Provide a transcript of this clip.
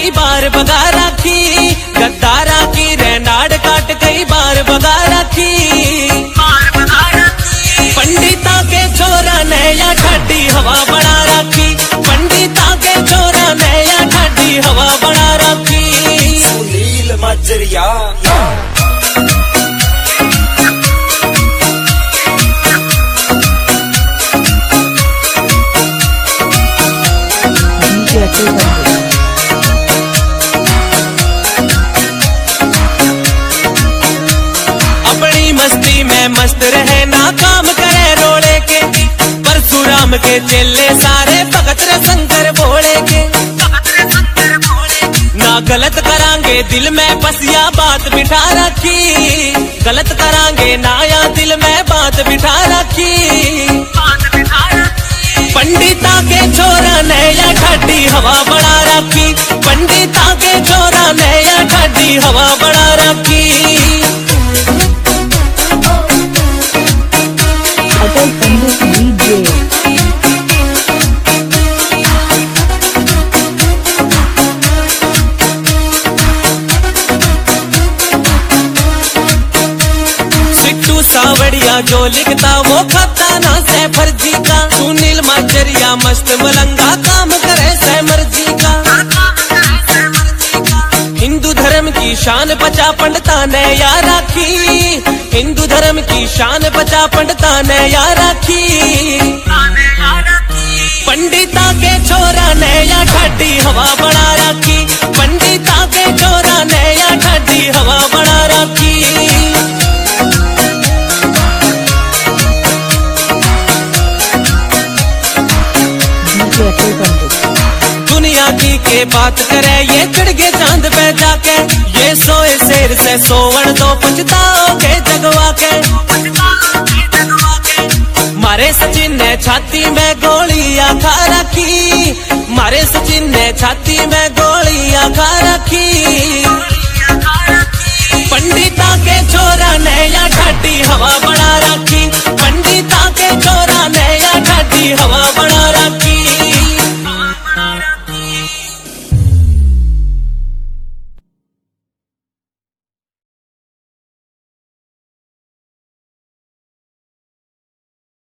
कई बार बगा रखी, गद्दारा की रेनाड़ काट कई बार बगा रखी। पंडिता के छोरा ने या ठाडी हवा बना रखी, पंडिता के छोरा ने या ठाडी हवा बना रखी। सुनील मजरिया अपनी मस्ती में मस्त रहे ना काम करे रोड़े के, परशुराम के चेले सारे भगत रे शंकर भोले के। ना गलत करांगे दिल में बसिया बात बिठा रखी, गलत करांगे ना या दिल में बात बिठा रखी। पंडिता के छोरा ने या ठाडी हवा बना रखी, पंडिता के छोरा ने या ठाडी हवा बना रखी। अटल संदीप डीजे सावड़िया जो लिखता वो खाता ना से फर्जी का, सुनील मजरिया मस्त मलंगा काम करे से मर्जी का। हिंदू धर्म की शान बचा पंडिता ने या राखी, हिंदू धर्म की शान बचा पंडिता ने या राखी। पंडिता के छोरा ने या ठाडी हवा बना रखी, पंडिता के छोरा ने या ठाडी हवा बना रखी। दुनिया की के बात करे ये चढ़ गए चांद पे जाके, ये सोए शेर से सोवन तो पछताओगे जगवा के। मारे सचिन ने छाती में गोलियां खा रखी, मारे सचिन ने छाती में गोलियां खा रखी। पंडिता के छोरा ने या ठाडी हवा बना रखी, पंडिता के छोरा ने या ठाडी हवा बना